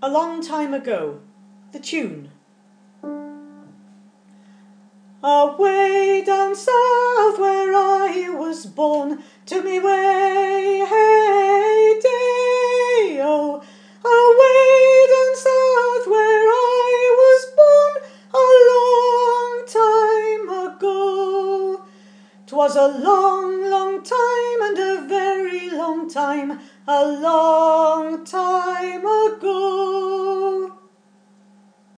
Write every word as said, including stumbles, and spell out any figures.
A Long Time Ago, the tune. Away down south where I was born, to me way, hey, day, oh. Away down south where I was born, a long time ago. 'Twas a long, long time, and a very long time, a long time ago.